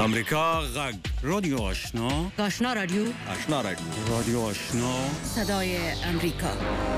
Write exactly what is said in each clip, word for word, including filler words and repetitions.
امریکا غږ رادیو آشنا آشنا رادیو آشنا رادیو رادیو آشنا صدای امریکا.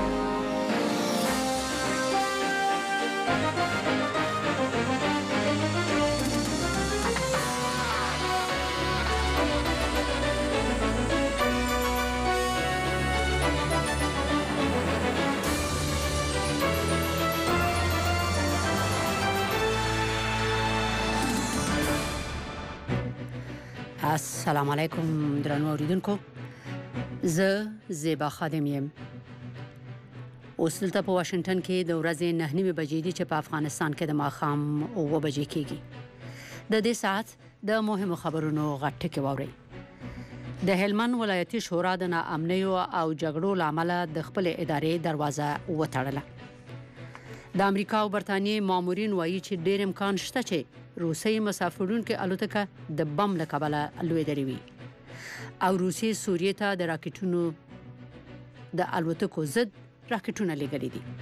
السلام علیکم درنو اوریدونکو، زه زیبا خادم یم. اوس دلته په واشنگټن کې د ورځې نه نیمه بجې دي چې په افغانستان کې د ماښام اوه بجې کېږي. د دې ساعت د مهمو خبرونو غټ ټکی واورئ. د هلمند ولایتي شورا د ناامنیو او جګړو لامل د خپل ادارې دروازه وتړله. د امریکا او برتانیې مامورین وایي چې ډېر امکان شته چې روسي مسافرونکو الوتکه د بم له کبله لوېدلې وي او روسي سوریې ته د راکټونو د الوتکو ضد راکټونه لېږلي دي.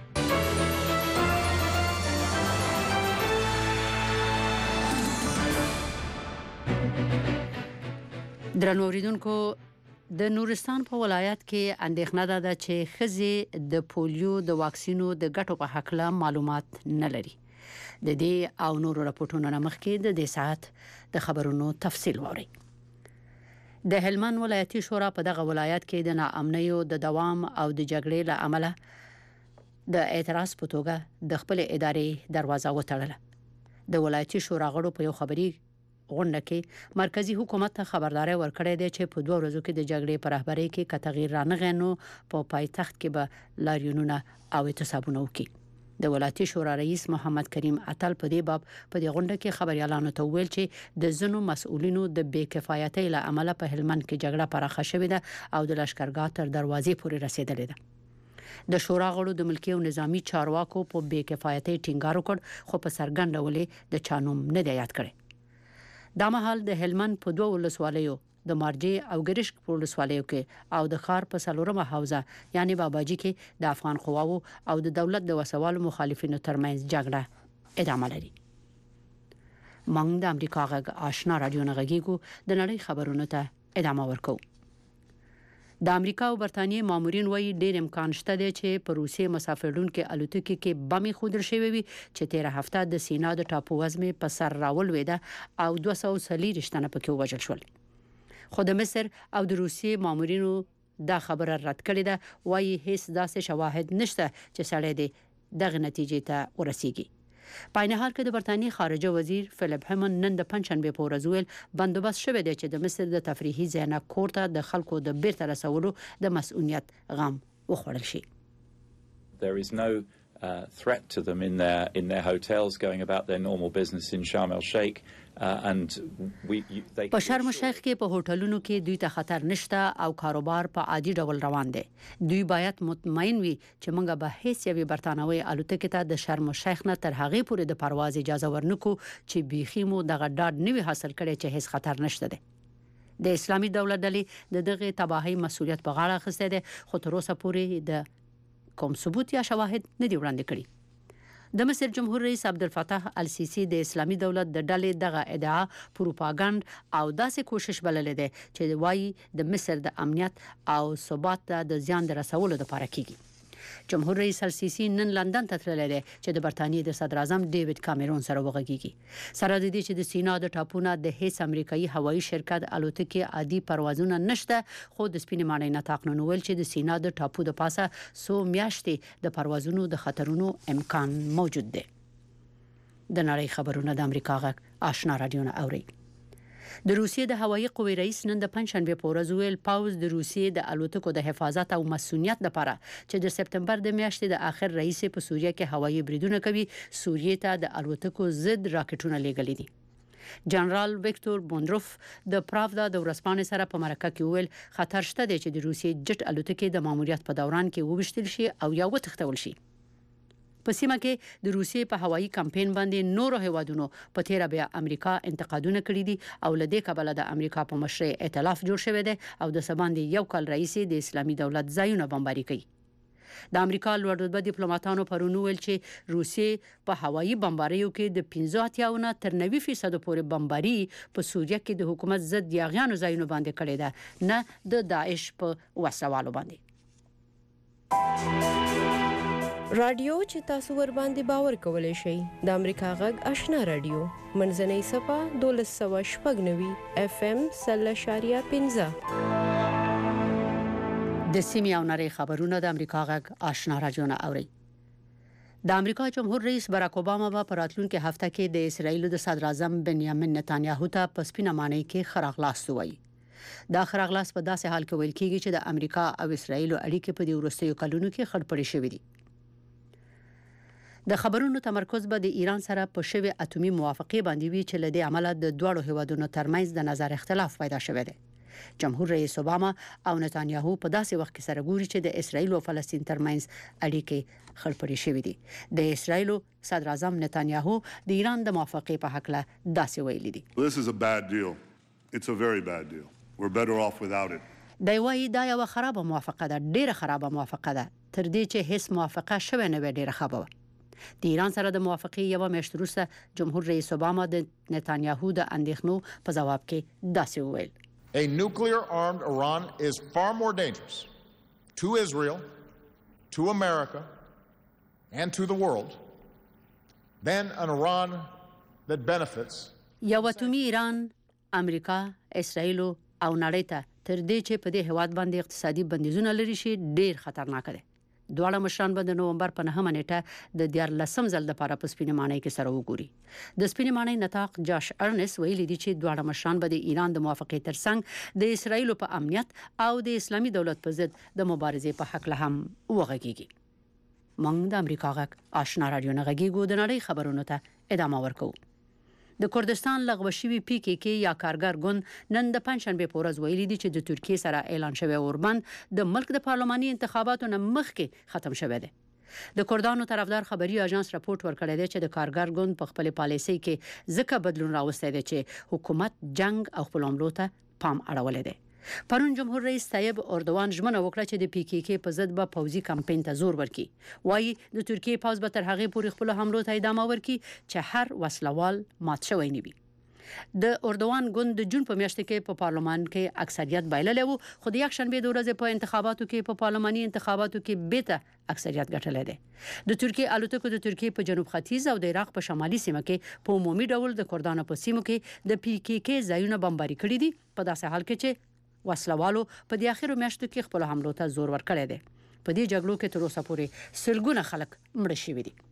درنو اوریدونکو، د نورستان په ولایت کې اندېښنه ده چې ښځې د پولیو د واکسینو د ګټو په هکله معلومات نه لري. د دې او نورو راپورټونو نه مخکې د دې ساعت د خبرونو تفصیل واورئ. د هلمند ولایتي شورا په دغه ولایت کې د ناامنیو د دوام او د جګړې له امله د اعتراض په توګه د خپل ادارې دروازه وتړله. د ولایتي شورا غړو په یو خبري غونډه کې مرکزی حکومت ته خبرداري ورکړې ده چې په دوه ورځو کې د جګړې په رهبرۍ کې که تغییر رانغی نو په پایتخت کې به لاریونونه او اعتصابونه وکړي. د ولایتي شورا رئیس محمد کریم اتل په دې باب په دې غونډه کې خبريالانو ته ویل چې د ځینو مسؤلینو د بې کفایتۍ له امله په هلمند کې جګړه پراخه شوې ده او د لشکرګاه تر دروازې پورې رسیدلې ده. د شورا غړو د ملکی او نظامی چارواکو په بې کفایتۍ ټینګار وکړ، خو په څرګنده ولې د چانوم نه دی یاد کړی. دا مهال د هلمند په دوه ولسوالیو د مارجې او ګرشک په ولسوالیو کې او د خار په څلورمه حوزه یعنی باباجي کې د افغان قواو او د دولت د وسوالو مخالفینو ترمنځ جګړه ادامه لري. موږ د امریکا غږ آشنا رادیو نه غږیږو. د نړۍ خبرونو ته ادامه ورکوو. د امریکا او برتانیې مامورین وایي ډېر امکان شته دی چې په روسي مسافرونکو الوتکې کې بمې خودل شوی وي چې تیر هفته د سینا د ټاپو وزمې په سر راولوېده او دوه سوه څلوېښت تنه پکې ووژل شول. خو د مصر او د روسي مامورینو دا خبره رد کړې ده. وایي هیڅ داسې شواهد نشته چې سړی د دغه نتیجې ته ورسیږي. په عین حال کې د برتانیې خارجه وزیر فلیپ هیمن نن د پنځشنبه په ورځ ویل بندوبست شوی دی چې د مصر د تفریحي ځایونو کورته د خلکو د بیرته رسولو د مسؤلیت غم وخوړل شي. There is no uh, threat to them in their in their hotels going about their normal business in Sharm el-Sheikh. Uh, and we, you, they په شرم الشیخ کې په هوټلونو کې دوی ته خطر نشته او کاروبار په عادي ډول روان دی. دوی باید مطمئن وي چې موږ به هیڅ یوې برتانوي الوتکې ته د شرم الشیخ نه تر هغې پورې د پرواز اجازه ورنکو چې بیخي مو دغه ډاډ نه وي حاصل کړی چې هیڅ خطر نشته دی. د اسلامي دولت ډلې د دغه تباهي مسؤلیت په غاړه اخیستی دی، خو تر اوسه پورې د کوم ثبوت یا شواهد نه دی وړاندې کړي. د مصر جمهور رئیس عبدالفتاح السیسی د اسلامي دولت د ډلې دغه ادعا پروپاګاندا او داسې کوشش بللې ده چې وایي د مصر د امنیت او ثبات ته د زیان رسولو لپاره کیږي. جمهور رئیس السیسی نن لندن ته تللی دی چې د برتانیې د صدر اعظم ډیوډ کامرون سره وغږیږي. سره د دې چې د سینا د ټاپونه د هیڅ امریکایي هوایي شرکت الوتکې عادي پروازونه نشته، خو د سپینې ماڼۍ نطاق نن ویل چې د سینا د ټاپو د پاسه سو میاشتې د پروازونو د خطرونو امکان موجود دی. د نړۍ خبرونه د امریکا غږ آشنا رادیو نه اوري. د روسیې د هوایي قوې رئیس نن د پنځشنبه په ورځ ویل پاوز د روسیې د الوتکو د حفاظت او مسؤلیت لپاره چې د سپتمبر د میاشتې د اخر رئیس په سوریه کې هوایي بریدونه کوي سوریې ته د الوتکو ضد راکټونه لېږلي دي. جنرال ویکتور بوندروف د پراودا د ورځپاڼې سره په مرکه کې ویل خطر شته دی چې د روسیې جټ الوتکې د ماموریت په دوران کې وویشتل شي او یا وتښتول شي. په سیمه کې د روسیې په هوایي کمپاین باندې نورو هیوادونو په تیر بیا امریکا انتقادونه کړي دي او لدې کبله د امریکا په مشرۍ ائتلاف جوړ شوی دی او د سباندې یو کال رئیس د اسلامي دولت ځایونه بمباري کوي. د امریکا لوړ رتبه ډیپلوماټانو پرون ویل چې روسیې په هوایي بمباریو کې د پنځه اتیا نه تر نوي فیصد پورې بمباري په سوریه کې د حکومت ضد یاغیانو ځایونو باندې کړې ده نه د داعش په وسوالو باندې. رادیو چې تاسو ور باندې باور کولای شئ د امریکا غږ آشنا رادیو منځنۍ صفه دولس سوه شپږ نوي اف ام سل اشاریه پنځه. د سیمې او نړۍ خبرونه د امریکا غږ آشنا رادیو نه اوري. د امریکا جمهور رئیس باراک اوباما په راتلونکي هفته کې د اسرایل د صدر اعظم بنیامین نتانیاهو ته په سپینه معنی کې خراغلاس وایي. دا خراغلاس په داسې حال کې ویل کېږي چې د امریکا او اسرایل اړیکې په دې وروستیو کلونو کې خړپړې شوې دي. د خبرونو تمرکز به د ایران سره په شوی اتومي موافقه باندې وي چې لدې عمله د دوه هیوادونو ترمنځ د نظر اختلاف پیدا شوی دی. جمهور رئیس اوباما او نتانیاهو په داسې وخت کې سره ګوري چې د اسرایل او فلسطین ترمنځ اړیکې خړپړې شوې دي. د اسرایل صدر اعظم نتانیاهو د ایران د موافقه په حق له داسې ویلي دي. This is a bad deal. It's a very bad deal. We're better off without it. دا وايي دا یو خرابه موافقه ده، ډیره خرابه موافقه ده. تر دې چې هیڅ موافقه شوه نه وي ډیره خرابه. د ایران سره د موافقه یو میاشت وروسته جمهور رئیس اوباما د نتانیاهو د اندېښنو په جواب کې داسې وویل. A nuclear-armed Iran is far more dangerous to Israel, to America, and to the world than an Iran that benefits. یو اتومي ایران، امریکا، اسرائیل او نړۍ ته تر دې چې په دې هواد باندې اقتصادي بندیزونه لري شي ډیر خطرناک دی. دواړه مشران به د نومبر په نهمه نیټه د دیارلسم ځل لپاره په سپینې ماڼۍ کې سره وګوري. د سپینې ماڼۍ نطاق جاش ارنس ویلي دی چې دواړه مشران به د ایران د موافقې ترڅنګ د اسرایل په امنیت او د اسلامي دولت په ضد د مبارزې په حق له هم وغږیږي. موږ د امریکا غږ آشنا رادیو نه غږیږو. د نړۍ خبرونو ته ادامه ورکوو. د کردستان لغوه شوی پی کې کې یا کارګر ګوند نن د پنځشنبه په ورځ ویلي دي چې د ترکیه سره اعلان شوی اوربند د ملک د پارلماني انتخاباتو نه مخکې ختم شوی دی. د کردانو طرفدار خبري اژانس راپورټ ورکړی دی چې د کارګر ګوند په خپل پالیسي کې ځکه بدلون راوستي دی چې حکومت جنگ او خپل عملو ته پام اړولې دی. پرون جمهور رئیس طیب اردوان ژمنه وکړه چې د پی کې کې په ضد به پوځي کمپاین ته زور ورکړي. وایي د ترکیه پوځ به تر هغه پورې خپل حملو ته ادامه ورکړي چې هر وسلوال مات شوی نه وي. د اردوان ګوند د جون په میاشت کې په پارلمان کې اکثریت بایللی وو، خو د یک شنبه د ورځې په انتخاباتو کې په پارلماني انتخاباتو کې بیرته اکثریت ګټلې ده. د ترکیه الوتکو د ترکیه په جنوب ختیځ او د عراق په شمالي سیمه کې په عمومي ډول د کردانو په سیمو کې د پی کې کې ځایونه بمباري کړي دي، په داسې حال کې چې وسلوالو په دې اخیرو میاشتو کې خپل حملو ته زور ورکړی دی. په دې جګړو کې تر اوسه پورې سلګونه خلک مړه شوي دي.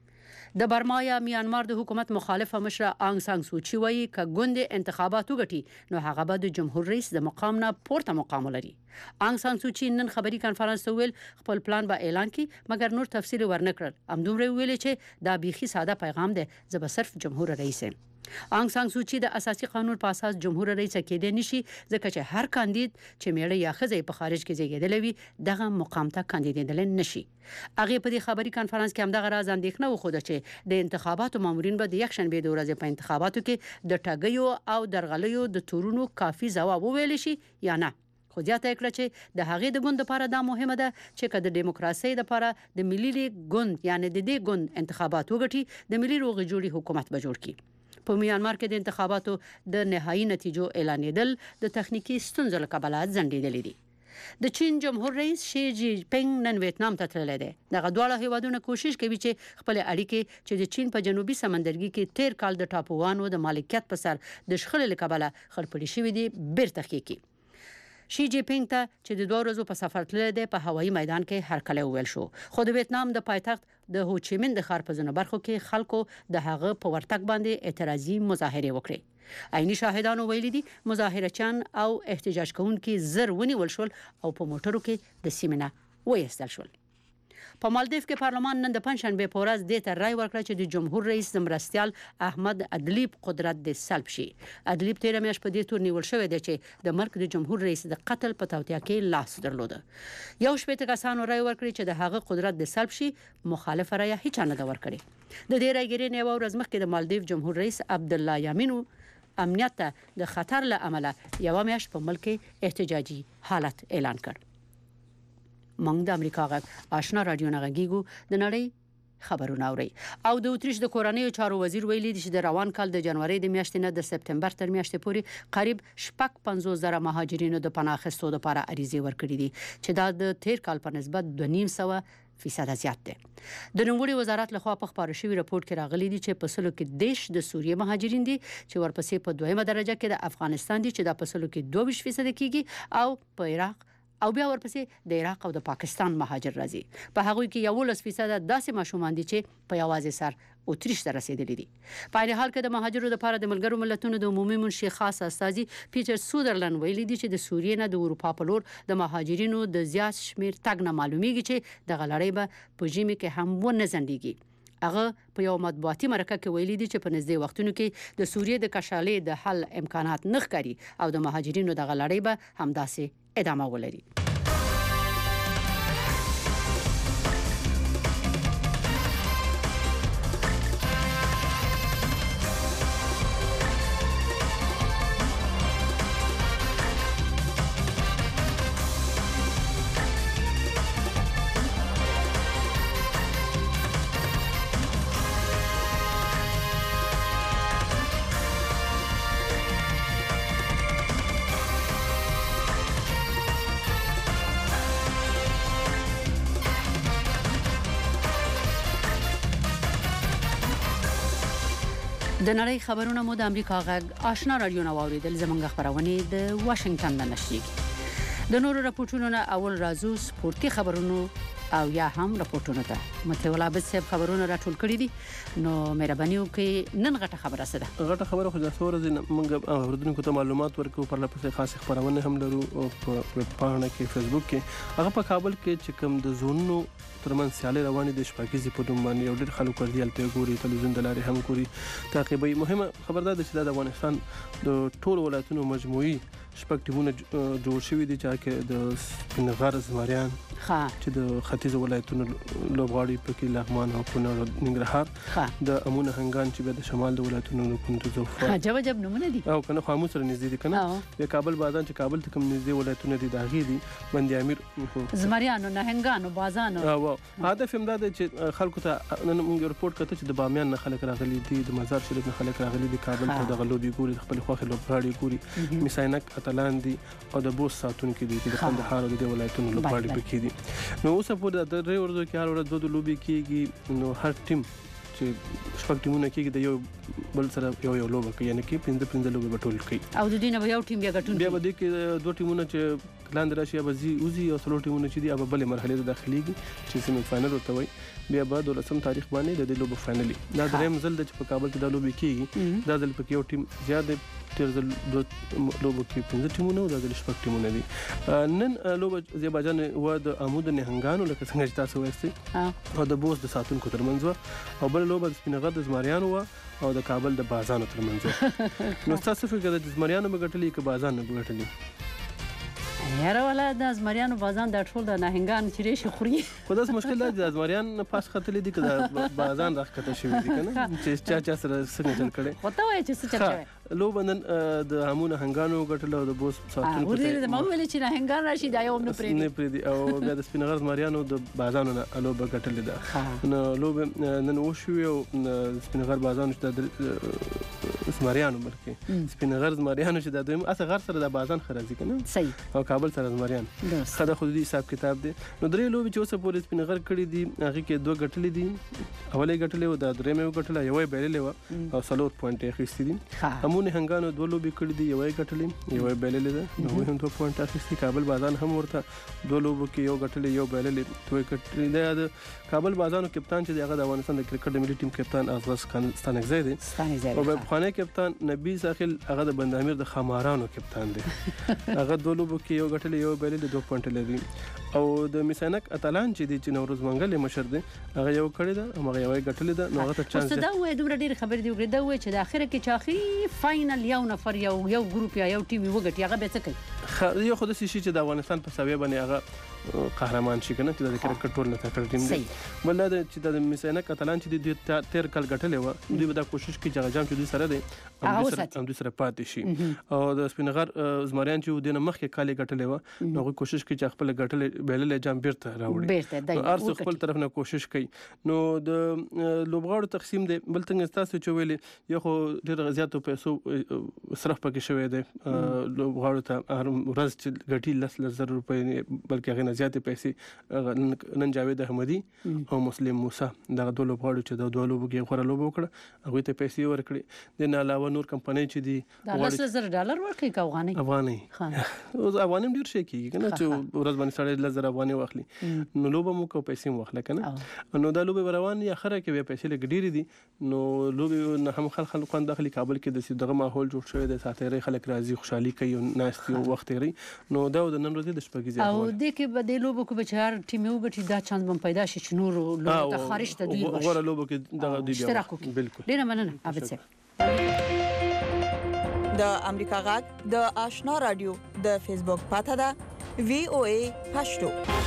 د برما یا میانمار د حکومت مخالفه مشره آنګ سان سوچي وایي ک ګوند انتخابات وګټي نو هغه به د جمهور رئیس د مقام نه پورته مقام لري. آنګ سان سوچي نن خبري کانفرنس ته ویل خپل پلان به اعلان کړي، مګر نور تفصیل ورنکړل. همدومره ویل چې دا بيخي ساده پیغام دی، زه به صرف جمهور رئیس یم. آنګ سان سوچي د اساسي قانون په اساس جمهور رئیس کېدای نشي، ځکه چې هر کاندید چې میړه یا ښځه په خارج کې زیږیدلی وي دغه مقام ته کاندیدېدل نشي. هغه په دې خبري کانفرنس کې همدغه راز اندېښنه وښوده چې د انتخاباتو مامورین به د یک شنبه د ورځې په انتخاباتو کې د ټاګیو او درغلیو د تورونو کافي ځواب وویل شي یا نه. خو زیاته کړه چې د هغې د ګوند لپاره دا مهمه ده چې که د دیموکراسۍ لپاره د ملي لیګ ګوند یعنی د دې ګوند انتخابات وګټي د ملي روغې جوړې حکومت به جوړ کړي. په میانمار کې د انتخاباتو د نهایي نتیجو اعلانېدل د تخنیکی ستونزو له کبله ځنډېدلي دي. د چین جمهور رئیس شي جی پینګ نن ویتنام ته تللی دی. دغه دواړه هیوادونه کوشش کوي چې خپل اړیکې چې د چین په جنوبي سمندرګي کې تیر کال د ټاپووانو د مالکیت په سر د شخړې له کبله خړپړې شوي دي بیرته ښې کړي. شي جی پینګ ته چې د دوه ورځو په سفر تللی دی په هوایي میدان کې هرکلی وویل شو، خو د ویتنام د پایتخت د هوچیمین د ښار په ځینو برخو کې خلکو د هغه په ورتګ باندې اعتراضي مظاهرې وکړې. عیني شاهدانو ویلي دي مظاهرچیان او احتجاج کوونکي زر ونیول شول او په موټرو کې د سیمې نه وایستل شول. په مالدیف کې پارلمان نن د پنځشنبه په ورځ دې ته رای ورکړه چې د جمهور رئیس د مرستیال احمد ادلیب قدرت د سلب شي. ادلیب تیر میاشت په دې تور نیول شوی دی چې د ملک د جمهور رئیس د قتل په توطیه کې لاس درلوده. یو شپږ کسانو رای ورکړي چې د هغه قدرت د سلب شي، مخالفه رای هیڅ نه ده ورکړي. د دې رایګیرې یو ورځ مخکې د مالدیف جمهور رئیس عبدالله یامینو امنیت ته د خطر له امله یو میاشت په ملک احتجاجي حالت اعلان کړ. موږ د امریکا غږ آشنا رادیو نه غږیږو د نړۍ خبرونه اوري او د اتریش د کورنیو چارو وزیر ویلي دی چې د روان کال د جنوري د میاشتې نه د سپتمبر تر میاشتې پورې قریب شپږ پنځوس زره مهاجرینو د پناه اخیستو لپاره عریضې ورکړې دي چې دا د تیر کال په نسبت دوه نیم سوه فیصد زیات دی. د نوموړي وزارت لخوا په خبرو شوی راپور کې راغلي دي چې په سلو کې دیش د سوریه مهاجرین دي چې ورپسې په دویمه درجه کې د افغانستان دي چې د په سلو کې دوه ویشت فیصد کېږي او په عراق او بیا ورپسې د عراق او د پاکستان مهاجر راځي. په هغه کې یوولس فیصد داسې ماشومان دي چې په یوازې سر اتریش ته رسیدلي دي. په هر حال کې د مهاجرو لپاره د ملګرو ملتونو د عمومي منشي خاص استازي پیټر سودرلند ویلي دي چې د سوریې نه د اروپا په لور د مهاجرینو د زیات شمیر تګ نه معلومیږي چې د غلړۍ به په ژمي کې هم ونه ځنډيږي. هغه په یو مطبوعاتي مرکه کې ویلي دي چې په نږدې وختونو کې د سوریې د کشالې د حل امکانات نه ښکاري او د مهاجرینو د غلړۍ به همداسې ادامه ولري. د نړۍ خبرونه مو د امریکا غږ آشنا رادیو نه واوریدل. زمونږ خبرونه د واشنگټن نه نشریږي. د نورو راپورټونو نه اول راځو سپورتي خبرونو او یا هم راپورټونو ته. متولا عبد صاحب خبرونه راټول کړي دي نو مهرباني وکړئ نن غټه خبره څه ده؟ غټه خبره خو د څو ورځې موږ اوردونکو ته معلومات ورکو پر لپسې خاص خبرونه هم لرو په ویب پاڼه کې فیسبوک کې. هغه په کابل کې چې کوم د زونونو ترمن سیالي روانې د شپږیزي په دوم باندې یو ډېر خلک ورځي الته ګوري تلویزیون د لارې هم ګوري تعقیبي. مهمه خبردار ده چې د افغانستان د ټول ولایتونو مجموعي شپږ ټیمونه جوړ شوي دي چې د سپینغر زمریان چې د ختیځ ولایتونو لوبغاړي پکې لغمان او کونړ او ننګرهار د امونه هنګان چې د شمال د ولایتونو کندوز او فا عجب عجب نمونه دي او کنه خاموش سره نږدې دي کنه د کابل بازان چې کابل ته کوم نږدې ولایتونه دي داغي دي بندي امیر زمریانو نهنګانو بازانو او هدف هم دا دی چې خلکو ته نن موږ رپورت کړو چې د بامیان نه خلک راغلي دي د مزار شریف نه خلک راغلي دي کابل ته د غلوبي ګوري خپل خوخه لوبغاړي ګوري میساینک اتلاندي او د بوس ساتونکو دي چې د کندهار او د ولایتونو لوبغاړي پکې دي. نو اوس په د درې ورځو کې هر ورځ دوه لوبي کېږي نو هر ټیم چې شپږ ټیمونه کېږي د یو بل سره یو یو لوبه کوي یعنی کې پنځه پنځه لوبې بټول کوي او د دې نه یو ټیم بیا ګټون بیا به د کې دوه ټیمونه چې لاندې راشي به زی اوزي او څلور ټیمونه چې دی به بلې مرحله ته داخليږي چې سیمه فائنل ورته وي بیا به د لسم تاریخ باندې د دې لوبو فائنلي دا دریم ځل د په کابل کې د لوبې کېږي دا ځل پکې یو ټیم زیات تیر ځل دوه لوبو کې پنځه ټیمونه او د شپږ ټیمونه دي. نن لوبه زیباجان و د عمود نهنګانو لکه څنګه چې تاسو وایستئ او د بوس د ساتونکو ترمنځ او بل لوبه د سپینغر د زمریانو و او د کابل د بازانو ترمنځ. نو تاسو فکر د زمریانو بغټلې کې بازان نه بغټلې یاره ولا د زمریانو بازان د ټول د نهنګان چې ریش خوري خو داس مشکل دی د زمریان پاس خطلې دي کله بازان راخته شوی دي کنه چې چا چا سره څنګه چل کړي خو ته وایې چې څه چل کوي لو بندن د همونه هنګانو غټل او د بوس ساتونکو ته ورته مو ویل چې نهنګان راشي دا یو نه پرې نه پرې دي او بیا د سپینغر زمریانو د بازانو نه لو بغټل ده نو لو نن وشو یو سپینغر بازانو د زمریانو بلکې سپینغر زمریانو چې د دویم اصغر سره د بازان خرازي کنه صحیح او کابل سره زمریان خدای خو دې حساب کتاب دی. نو درې لوبي چې اوسه پولیس سپینغر کړی دي هغه کې دوه غټلې دي اولې غټلې او د درېمې غټلې یوې بیللې و او څلور پوینټ یې خېستې دي. همونه هنګانو دوه لوبي کړې دي یوې غټلې یوې بیللې ده نو هم دوه پوینټ اخیستي. کابل بازان هم ورته دوه لوبو کې یو غټلې یو بیللې دوه غټلې ده. د کابل بازانو کپتان چې هغه د افغانستان د کرکټ ملي ټیم کپتان اغاز ستانکزی دی او په خانه کپتان نبی ساحل هغه د بندامیر د خمارانو کپتان دی هغه دوه لوبو کې یو غټلې یو بیللې دوه پوینټ لري او د میسانک اتلان چې دی چې نوروز منګل مشر دی هغه یو کړی ده هغه یو غټلې ده نو هغه ته چانس دی. دا وای دومره ډیر خبر دی وګړي دا وای چې د اخر کې چې اخري فائنل یو نفر یو یو ګروپ یا یو ټیم وګټي هغه به څه کوي یو خو د شي چې د افغانستان په سویه باندې هغه قهرمان شي کنه چې د کرکټ ټول نه تکړه ټیم دی بل دا چې د میسینا کاتالان چې د تیر کال ګټلې و دوی به دا کوشش کوي چې هغه جام چې دوی سره دی هم دوی سره پاتې شي او د سپینغر زمریان چې د مخکې کال ګټلې و نو هغه کوشش کوي چې خپل ګټلې بیللې جام بیرته راوړي ارڅ خپل طرف نه کوشش کوي نو د لوبغاړو تقسیم دی بل څنګه تاسو چې ویلې یو خو ډېر زیاتو پیسو صرف پکې شوی دی لوبغاړو ته هر ورځ چې ګټي لس لس زره روپۍ بلکې هغه نه زیاتې پیسې نن جاوید احمدي او مسلم موسی دغه دوه لوبغاړو چې د دوه لوبو کې غوړه لوبه وکړه هغوی ته پیسې ورکړي د نه علاوه نور کمپنۍ چې دي د لس زره ډالر ورکړي که افغانۍ افغانۍ اوس افغانۍ ډېر شی کېږي که نه چې ورځ باندې سړی لس زره افغانۍ واخلي نو لوبه مو که پیسې مو واخله که نه نو دا لوبې به روان یا اخره کې بیا پیسې لږ ډېرې دي نو لوبې نه هم خلک خوند اخلي کابل کې داسې دغه ماحول جوړ شوی دی ساتیرۍ خلک راځي خوشحالي کوي او ناست وي وخت تېروي نو دا د نن ورځې د شپږیزې او دې کې به دې لوبو کې به چې هر ټیم وګټي دا چانس به پیدا شي چې نورو لوبو ته خارج ته دوی وشي غوره لوبو کې دغه دوی بیا اشتراک وکړي بالکل ډېره مننه عابد صاحب د امریکا غږ د آشنا رادیو د فیسبوک پاته ده وی او ای پښتو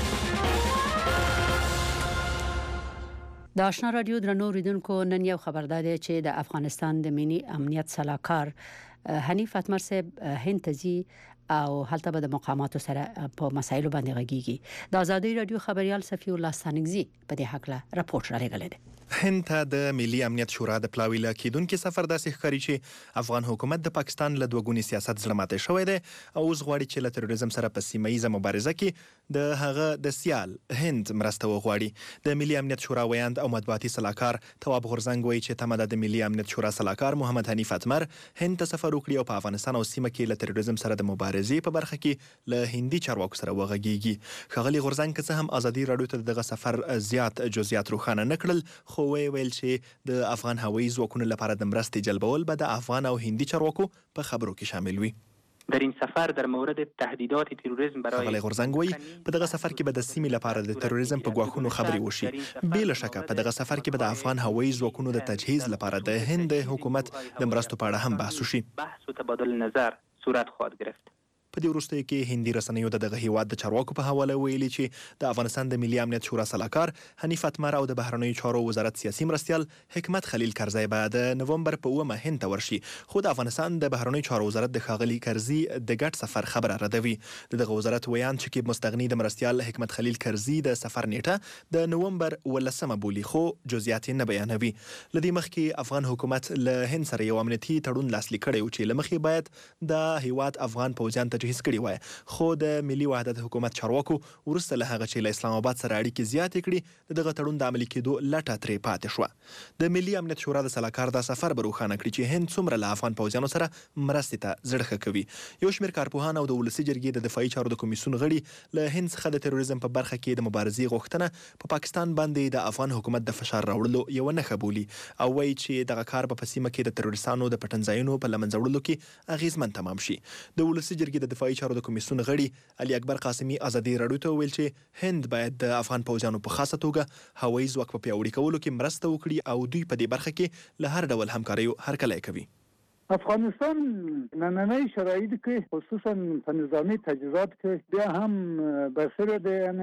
د آشنا رادیو درنو اوریدونکو نن یو خبردار دی چې د افغانستان د ملي امنیت صلاحکار حنیف اتمر صاحب هند ته ځي او هلته به د مقاماتو سره په مسایلو باندې غږیږي د ازادي رادیو خبريال صفی الله ستانکزي په دې حق له راپورټ را لګل دی هند ته د ملي امنیت شورا د پلاوی له کېدونکو سفر داسې ښکاري چې افغان حکومت د پاکستان له دوګوني سیاست زړه ماتی شوی دی او اوس غواړي چې له تروریزم سره په سیمه ییزه مبارزه کې د هغه د سیال هند مرسته وغواړي د ملي امنیت شورا ویاند او مطبوعاتي صلاحکار تواب غورزنګ وایي چې تمه ده د ملي امنیت شورا صلاحکار محمد حنیف اتمر هند ته سفر وکړي او په افغانستان او سیمه کې له تروریزم سره د مبارزې په برخه کې له هندي چارواکو سره وغږیږي ښاغلي غورزنګ که څه هم ازادي راډیو ته دغه سفر زیات جزئیات روښانه نه کړل خو ویل چې د افغان هوایي ځواکونو لپاره د مرستې جلبول به د افغان او هندي چارواکو په خبرو کې شامل وي. در این سفر در مورد تهدیدات تروریسم برای ښاغلی غورزنګ وایي په دغه سفر کې به د سیمې لپاره د تروریزم په ګواښونو خبرې وشي. بې له شکه په دغه سفر کې به د افغان هوایي ځواکونو د تجهیز لپاره د هند حکومت د مرستو په اړه هم بحث وشي. بحث و تبادل نظر صورت خواهد گرفت. په دې وروستیو کې هندي رسنیو د دغه هیواد د چارواکو په حواله ویلي چې د افغانستان د ملي امنیت شورا صلاحکار حنیف اتمر او د بهرنیو چارو وزارت سیاسي مرستیال حکمت خلیل کرزی به د نومبر په اومه هند ته ورشي خو د افغانستان د بهرنیو چارو وزارت د ښاغلي کرزي د ګډ سفر خبره ردوي. د دغه وزارت ویاند شکیب مستغني د مرستیال حکمت خلیل کرزي د سفر نیټه د نومبر ولسمه بولي خو جزئیات نه بیانوي. لدې مخکې افغان حکومت له هند سره یو امنیتي تړون لاسلیک کړی و چې له مخې باید د هیواد افغان پوځیان تجهیز کړي وای خو د ملي وحدت حکومت چارواکو وروسته له هغه چې له اسلام آباد سره اړیکې زیاتې کړي دغه تړون د عملي کېدو لټه ترې پاتې شوه. د ملي امنیت شورا د صلاحکار دا سفر به روښانه کړي چې هند څومره له افغان پوځیانو سره مرستې ته زړه ښه کوي. یو شمېر کارپوهان او د ولسي جرګې د دفاعي چارو د کمیسیون غړي له هند څخه د تروریزم په برخه کې د مبارزې غوښتنه په پاکستان باندې د افغان حکومت د فشار راوړلو یوه نښه بولي او وایي چې دغه کار به په سیمه کې د تروریستانو د پټنځایونو په له منځه وړلو کې اغېزمن تمام شي. د ولسي جرګې د دفاعي چارو د کمیسیون غړي علي اکبر قاسمي ازادي راډیو ته ویل چې هند باید د افغان پوځیانو په خاصه توګه هوایي ځواک په پیاوړي کولو کې مرسته وکړي او دوی په دې برخه کې له هر ډول همکاریو هرکلی کوي. افغانستان نننۍ شرایط کې خصوصا په نظامی تجهیزات کې بیا هم بسره دی یعنی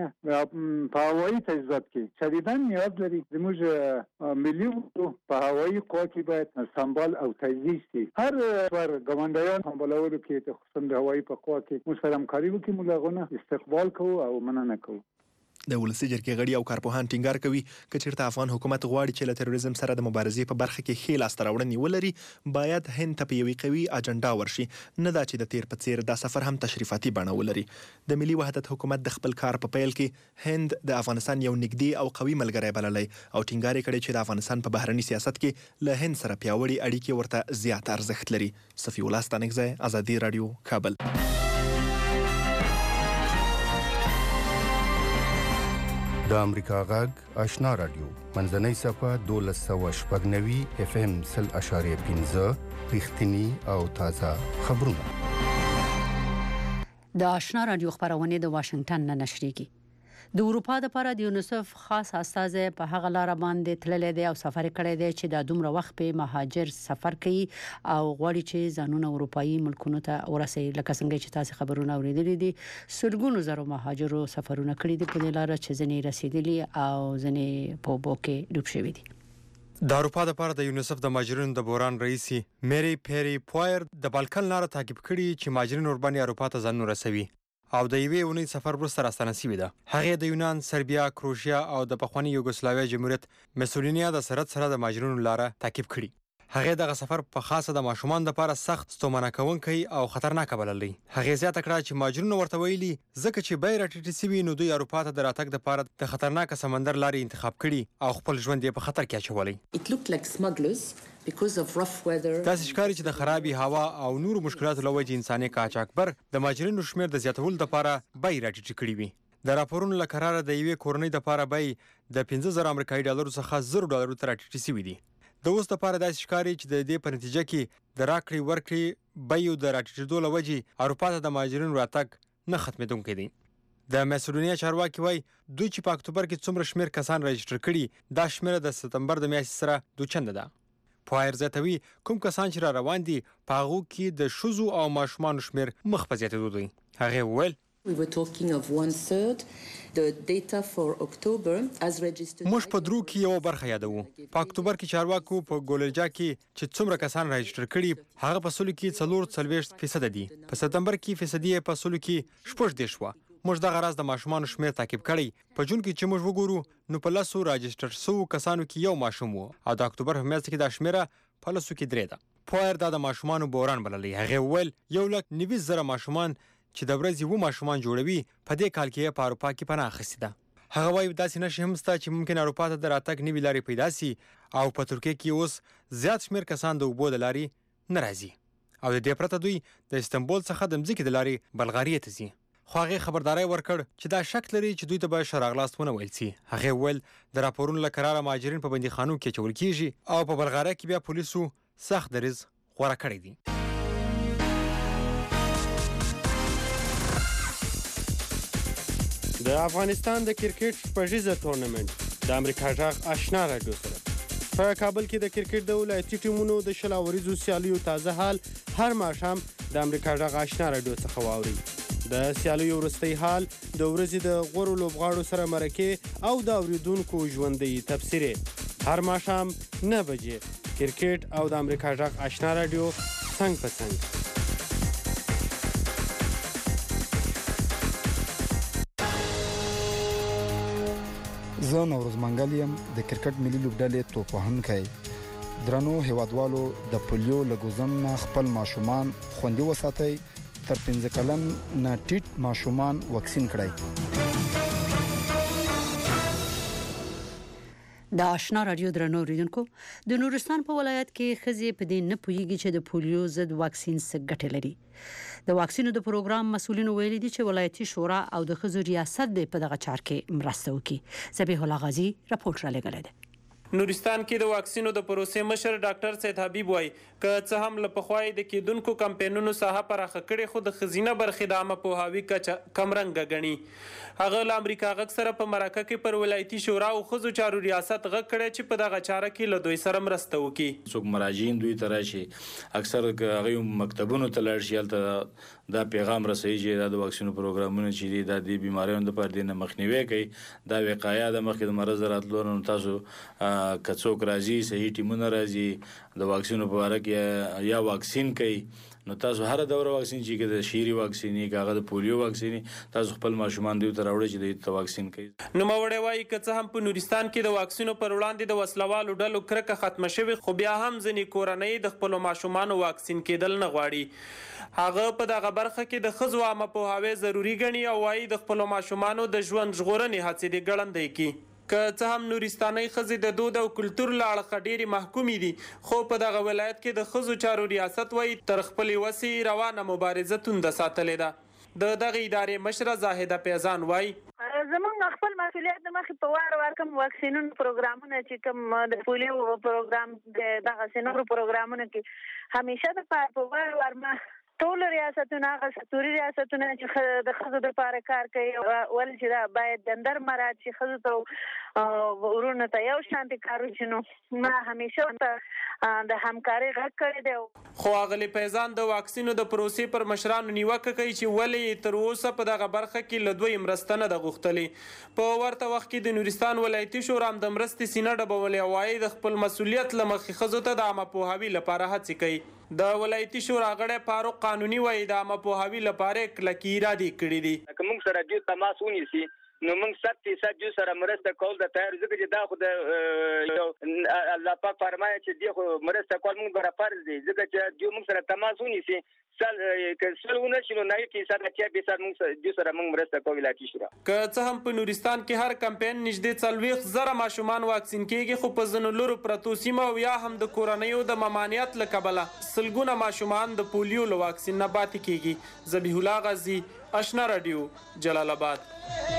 په هوایي تجهیزات کې شدیداً نیاز لري. زموږ ملي په هوایي قوا کې باید سمبال او تجهیز شي. هر پر ګاونډیان سمبالولو کې خصوصا د هوایي په قوا کې موږ سره همکاري وکړو، موږ هغونه استقبال کوو او مننه کوو. د ولسي جرګې غړي او کارپوهان ټینګار کوي که چېرته افغان حکومت غواړي چې له تروریزم سره د مبارزې په برخه کې ښې لاسته راوړنې ولري باید هند ته په یوې قوي اجنډا ورشي، نه دا چې د تیر په څیر دا سفر هم تشریفاتي بڼه ولري. د ملي وحدت حکومت د خپل کار په پیل کې هند د افغانستان یو نږدې او قوي ملګری بللی او ټینګار یې کړی چې د افغانستان په بهرني سیاست کې له هند سره پیاوړي اړیکې ورته زیات ارزښت لري. صفی الله ستانکزی، ازادي راډیو، کابل. د امریکا غږ آشنا رادیو منځنۍ صفه دولس سوه شپږ نوي اف ام سل اشاریه پنځه رښتیني او تازه خبرونه. د آشنا رادیو خبرونه د واشنگټن نه نشریږي. د اروپا لپاره د یونیسف خاص استازی په هغه لار باندې تللی دی او سفر کړی دی چې د دومره وخت په مهاجر سفر کوي او غواړي چې ځانونه اروپאי ملکونو ته ورسوي. لکه څنګه چې تاسو خبرونه اوریدلي دي سلګونو زره مهاجرو سفرونه کړي دي په دې لار چې ځنې رسیدلي او ځنې په اوبو کې ډوب شوي دي. د اروپا لپاره د یونیسف د مهاجرینو د بحران رئیسي میری پیری پویر د بالکن لار تعقیب کړي چې مهاجرین اورباني اروپا ته ځانونه رسوي او د یوې اونۍ سفر وروسته راستنه شوي ده. هغې د یونان، سربیا، کروشیا او د پخواني یوګوسلاویا جمهوریت مسولینیا د سرحد سره د مهاجرینو لاره تعقیب کړي. هغې دغه سفر په خاصه د ماشومان لپاره سخت ستومانه کوونکی او خطرناک بللی. هغې زیاته کړه چې مهاجرینو ورته ویلي ځکه چې بیې راټیټې شوي نو دوی اروپا ته د راتګ دپاره د خطرناک سمندر لارې انتخاب کړي او خپل ژوند یې په خطر کې اچولی. داسې ښکاري چې د خرابې هوا او نورو مشکلاتو له وجې انساني قاچاقبر د مهاجرینو شمېر د زیاتولو دپاره بیې راټیټې کړي وي. د راپورونو له قراره د یوې کورنۍ دپاره بیې د پنځه زره امریکایي ډالرو څخه زرو ډالرو ته راټیټې شوي دي. د اوس لپاره داسې ښکاري چې د دې په نتیجه کې د راکړې ورکړې بیو د راټیټېدو له وجې اروپا ته د مهاجرینو راتګ نه ختمېدونکی دی. د مسولینیا چارواکي وایي دوی چې په اکتوبر کې څومره شمېر کسان راجسټر کړي دا شمېره د ستمبر د میاشتې سره دوچنده ده. پوهایر زیاتوي کوم کسان چې را روان دي په هغو کې د ښځو او ماشومانو شمېر مخ په زیاتېدو دی. هغې وویل موږ په درو کې یو برخه یادوو. په اکتوبر کې چارواکو په ګولجا کې چې څومره کسان راجسټر کړي هغه په سلو کې څلور څلوېښت فیصده دي. په سپتمبر کې فیصدي په سلو کې شپږ دېرش وه. موږ دغه راز د ماشومانو شمېر تعقیب کړی. په جون کې چې موږ وګورو نو په لسو راجسټر شوو کسانو کې یو ماشوم و او د اکتوبر په میاشت کې دا شمېره په لسو کې درې ده. پوهایر دا د ماشومانو بحران بللی. هغې وویل یو لک نوي زره ماشومان چې د ورځې اووه ماشومان جوړوي په دې کال کې په اروپا کې پناه اخیستې ده. هغه وایي داسې نښې هم شته چې ممکن اروپا ته د راتګ نوې لارې پیدا سي او په ترکیه کې اوس زیات شمېر کسان د اوبو د لارې نه راځي او د دې پرته دوی د استنبول څخه د مځکې د لارې بلغاریې ته ځي. خو هغې خبرداری ورکړ چې دا شک لري چې دوی ته به ښه راغلاست ونه ویل سي. هغې وویل د راپورونو له قراره مهاجرین په بندیخانو کې اچول کېږي او په بلغاریا کې بیا پولیسو سخت دریځ غوره کړی دی. د افغانستان د کرکټ شپږیزه تورنمنت د امریکا غږ آشنا راډیو سره په کابل کې د کرکټ د ولایتي ټیمونو د شل اوریزو سیالیو تازه حال هر ماښام د امریکا غږ آشنا راډیو څخه واورئ. د سیالیو وروستی حال د ورځې د غوره لوبغاړو سره مرکې او د اوریدونکو ژوندۍ تبصرې هر ماښام نه بجې کرکټ او د امریکا غږ آشنا راډیو څنګ په څنګ. زه نوروز منګل یم د کرکټ ملي لوبډلې توپوهونکی. درنو هیوادوالو د پولیو له ګوزن نه خپل ماشومان خوندي وساتئ. تر پنځه کلن نه ټیټ ماشومان واکسین کړئ. د آشنا رادیو درنو اوریدونکو د نورستان په ولایت کې ښځې په دې نه پوهیږي چې د پولیو ضد واکسین څه ګټې لري. د واکسینو د پروګرام مسؤلینو ویلي دي چې ولایتي شورا او د ښځو ریاست دې په دغه چارې کې مرسته وکړي. ذبیح الله غازی راپورټ را لېږلی دی. نورستان کې د واکسینو د پروسې مشر ډاکټر سید حبیب وایي که څه هم له پخوای د کېدونکو کمپینونو ساحه پراخه کړې خو د ښځینه برخې د عامه پوهاوي کچه کمرنګه ګڼي. هغه له امریکا غږ سره په مرکه کې پر ولایتي شورا او ښځو چارو ریاست غږ کړی چې په دغه چاره کې له دوی سره مرسته وکړي. څوک مراجعین دوی ته راشي اکثر هغوی مکتبونو ته لاړ شي هلته دا پیغام رسوي چې دا د واکسینو پروګرامونه چې دي دا د بیماریو دپاره دې نه مخنیوی کوي. دا وقایه ده مخکې د مرض د راتلو نه. تاسو که څوک راځي صحیح ټیمونه راځي د واکسینو په باره کې یا واکسین کوي نو تاسو هر دوره واکسین چې کې د شیری واکسینی کاغه د پولیو واکسینی تاسو خپل ماشومان دی تر راوړي چې د واکسین کوي. نو موړی وایي که څه هم په نورستان کې د واکسینو پر وړاندې د وسلوالو ډلو کرکه ختمه شوې خو بیا هم ځینې کورنۍ د خپلو ماشومانو واکسین کېدل نه غواړي. هغه په دغه برخه کې د ښځو عامه پوهاوی ضروري ګڼي او وایي د خپلو ماشومانو د ژوند ژغورنې هڅې دې ګړندۍ کړي. که څه هم نورستانۍ ښځې د دود او کلتور له اړخه ډېرې محکومې دي خو په دغه ولایت کې د ښځو چارو ریاست وایي تر خپلې وسې روانه مبارزه تونده ساتلې ده. د دغه ادارې مشره زاهده پیزان وایي زمونږ خپل مسؤلیت د مخې په وار وار کوم واکسینونو پروګرامونه چې کوم د پولیو پروګرام د دغسې نورو پروګرامونو کې همیشه د په وار وار ما ټول ریاستونه هغه ستوري ریاستونه چې د ښځو لپاره کار کوي ولې چې دا باید جندر مراعات شي ښځو ته ورونو ته یو شانتي کار وشي نو ما همیشه د همکارۍ غږ کړی دی. خو اغلی فیضان د واکسینو د پروسې پر مشرانو نیوکه کوي چې ولې تر اوسه په دغه برخه کې له دوی مرسته نه ده غوښتلې. په ورته وخت کې د نورستان ولایتي شورا هم د مرستې سینه ډبولې او وایي د خپل مسؤلیت له مخې ښځو ته د عامه پوهاوي لپاره هڅې کوي. د ولایتي شورا غړی فاروق قانوني وایي د عامه پوهاوي لپاره کلکې ارادې کړي دي. که موږ سره جو تماس ونیسي نو موږ صد فیصد جو سره مرسته کول د تیار ځکه چې دا خو د الله پاک فرمایي چې دی خو مرسته کول موږ برا فرض دی ځکه چې جو موږ سره تماس ونیسي سل که سل ونشي نو نوي فیصد اتیا فیصد موږ جو سره موږ مرسته کوو ولایتي شورا. که څه هم په نورستان کې هر کمپاین نږدې څلوېښت زره ماشومان واکسین کیږي خو په ځینو لرو پرتو سیمو او یا هم د کورنیو د ممانعت له کبله سلګونه ماشومان د پولیو له واکسین نه پاتې کیږي. ذبیح الله غازی، آشنا رادیو، جلال آباد.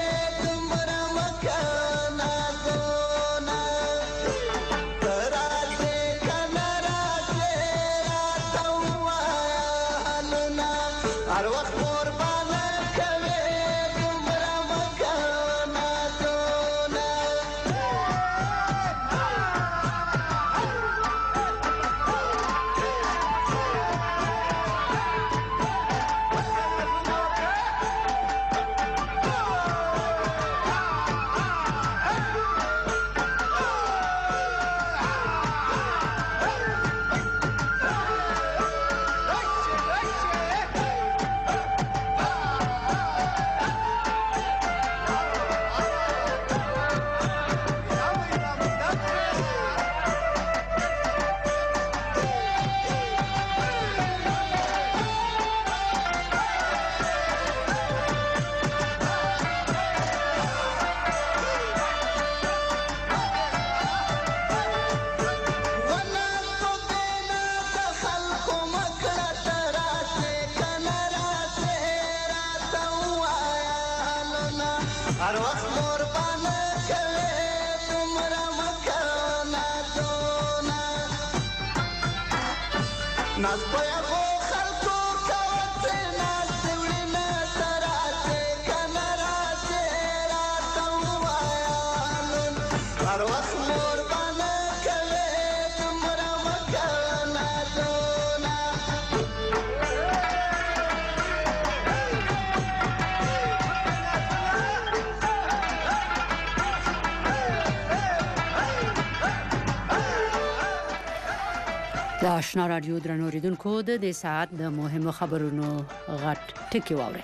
د آشنا رادیو درنو اوریدونکو د دې ساعت د مهمو خبرونو غټ ټکی واورئ.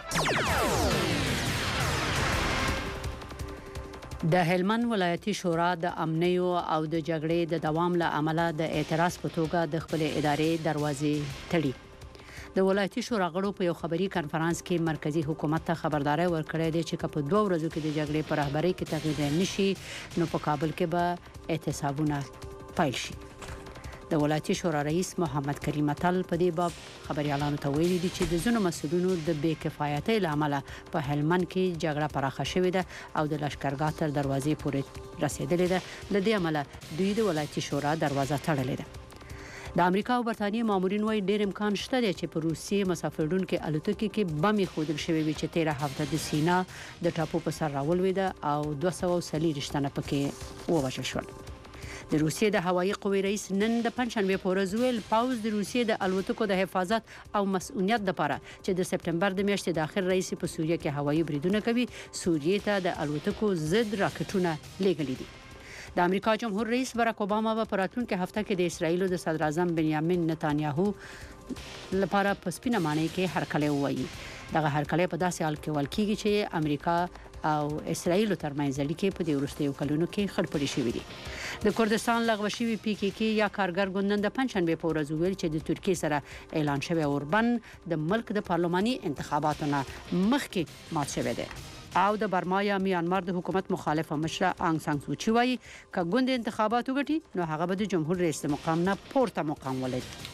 د هلمند ولایتي شورا د امنیو او د جګړې د دوام له امله د اعتراض په توګه د خپل ادارې دروازې تړي. د ولایتي شورا غړو په یو خبري کانفرنس کې مرکزی حکومت ته خبرداري ورکړې ده چې په دوه ورځو کې د جګړې پر رهبرۍ کې تغییر نشي نو په کابل کې به اعتصابونه پیل شي. د ولایتي شورا رئیس محمد کریم اتل په دې باب خبريالانو ته ویلي دي چې د ځینو مسؤلینو د بې کفایتۍ له امله په هلمند کې جګړه پراخه شوې ده او د لشکرګاه تر دروازې پورې رسیدلې ده. له دې امله دوی د ولایتي شورا دروازه تړلې ده. د امریکا او برتانیې مامورین وايي ډېر امکان شته دی چې په روسیې مسافرونکو الوتکې کې بم خودل شوی وي چې تیره هفته د سینا د ټاپو په سر راولویده او دوه سوه وسلې رښتنه پکې ووژل شول. د روسیې د هوایي قوې رئیس نن د پنځشنبه په ورځ ویل پاوز د روسیې د الوتکو د حفاظت او مسؤلیت لپاره چې د سپټمبر د میاشتې د اخر رئیس په سوریه کې هوایي بریدونه کوي سوریې ته د الوتکو ضد راکټونه لیږلي دي. د امریکا جمهور رئیس باراک اوباما په راتلونکي هفته کې د اسرایل د صدر اعظم بنیامین نتانیاهو لپاره په سپینه معنی کې هرکلی وایي. دغه هرکلی په داسې حال کې ول کېږي چې امریکا او اسرائیل ترمنځ اړیکې په دې وروستیو کلونو کې خړپړې شوې دي. د کردستان لغوه شوی پی کې کې یا کارګر ګوندن د پنځشنبه په ورځ ویل چې د ترکیه سره اعلان شوی اوربن د ملک د پارلماني انتخاباتو نه مخکې مات شوی دی. او د برما یا میانمار د حکومت مخالفه مشره آنګ سان سوچي وایي چې ګوند انتخابات وګټي نو هغه به د جمهور رئیس مقام نه پورته مقام ولري.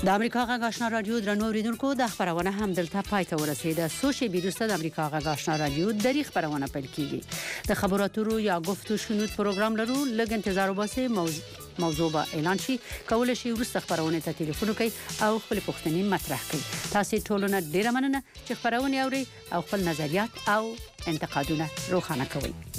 د امریکا غږ آشنا رادیو درنو اوریدونکو د خبرونه هم دلته پای ته ورسیده. سوشي بیروسته د امریکا غږ آشنا رادیو د ری خبرونه پیل کیږي. د خبراتو یا گفتگو شنود پروګرام لرو، لږ انتظار وباسئ. موضوع موضوع به اعلان شي. کولای شئ ورسته خبرونه ته ټلیفون وکړئ او خپل پوښتنې مطرح کړئ. تاسو ټولونه ډیره مننه چې خبرونه اوري او خپل نظریات او انتقادونه روښانه کوئ.